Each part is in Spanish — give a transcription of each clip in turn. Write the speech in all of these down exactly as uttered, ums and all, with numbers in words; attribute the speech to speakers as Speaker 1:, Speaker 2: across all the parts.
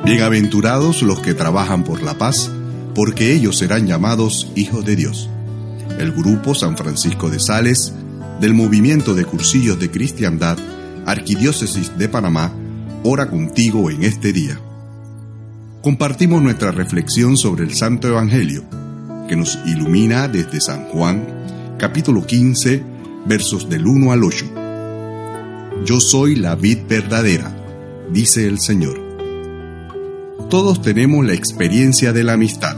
Speaker 1: Bienaventurados los que trabajan por la paz, porque ellos serán llamados hijos de Dios. El Grupo San Francisco de Sales, del Movimiento de Cursillos de Cristiandad, Arquidiócesis de Panamá, ora contigo en este día. Compartimos nuestra reflexión sobre el Santo Evangelio, que nos ilumina desde San Juan, capítulo quince, versos del uno al ocho. Yo soy la vid verdadera, dice el Señor. Todos tenemos la experiencia de la amistad.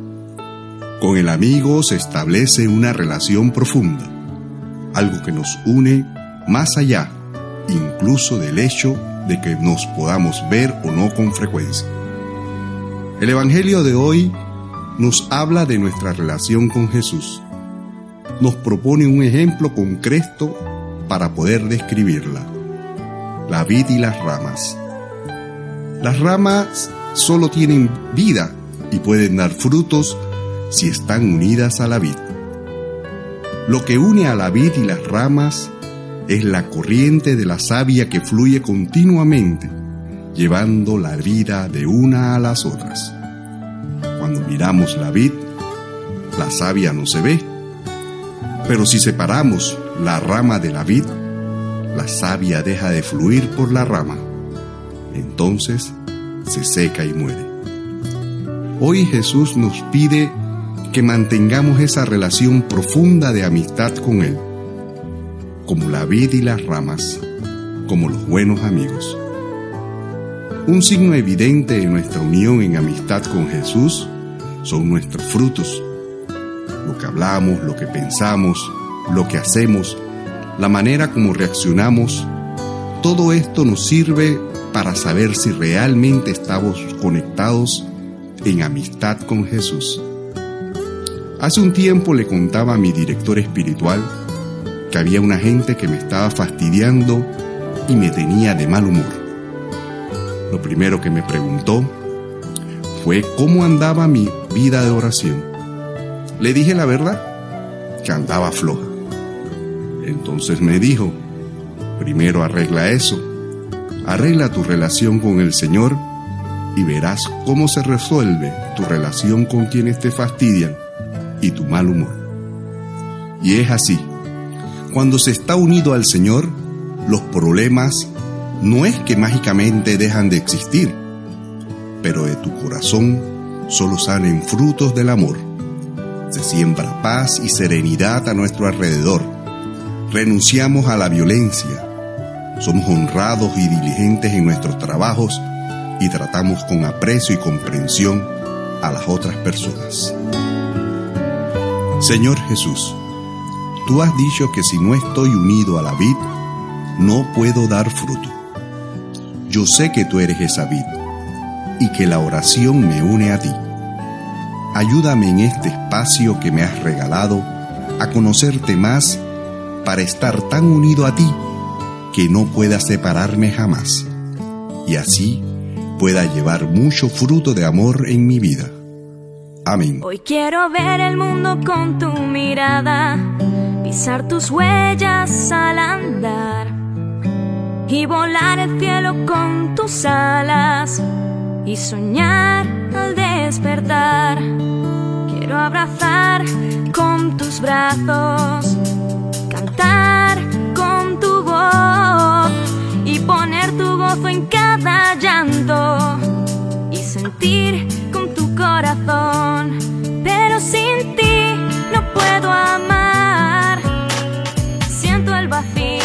Speaker 1: Con el amigo se establece una relación profunda, algo que nos une más allá, incluso del hecho de que nos podamos ver o no con frecuencia. El Evangelio de hoy nos habla de nuestra relación con Jesús. Nos propone un ejemplo concreto para poder describirla: la vid y las ramas. Las ramas solo tienen vida y pueden dar frutos si están unidas a la vid. Lo que une a la vid y las ramas es la corriente de la savia que fluye continuamente, llevando la vida de una a las otras. Cuando miramos la vid, la savia no se ve, pero si separamos la rama de la vid, la savia deja de fluir por la rama. Entonces se seca y muere. Hoy Jesús nos pide que mantengamos esa relación profunda de amistad con Él, como la vid y las ramas, como los buenos amigos. Un signo evidente de nuestra unión en amistad con Jesús son nuestros frutos. Lo que hablamos, lo que pensamos, lo que hacemos, la manera como reaccionamos, todo esto nos sirve para saber si realmente estamos conectados en amistad con Jesús. Hace un tiempo le contaba a mi director espiritual que había una gente que me estaba fastidiando y me tenía de mal humor. Lo primero que me preguntó fue cómo andaba mi vida de oración. Le dije la verdad, que andaba floja. Entonces me dijo: primero arregla eso, arregla tu relación con el Señor y verás cómo se resuelve tu relación con quienes te fastidian y tu mal humor. Y es así. Cuando se está unido al Señor, los problemas no es que mágicamente dejan de existir, pero de tu corazón solo salen frutos del amor. Se siembra paz y serenidad a nuestro alrededor. Renunciamos a la violencia. Somos honrados y diligentes en nuestros trabajos y tratamos con aprecio y comprensión a las otras personas. Señor Jesús, tú has dicho que si no estoy unido a la vid, no puedo dar fruto. Yo sé que tú eres esa vid y que la oración me une a ti. Ayúdame en este espacio que me has regalado a conocerte más para estar tan unido a ti que no pueda separarme jamás, y así pueda llevar mucho fruto de amor en mi vida. Amén.
Speaker 2: Hoy quiero ver el mundo con tu mirada, pisar tus huellas al andar y volar el cielo con tus alas y soñar al despertar. Quiero abrazar con tus brazos, cantar con tu voz y poner tu gozo en cada llanto y sentir con tu corazón. Pero sin ti no puedo amar, siento el vacío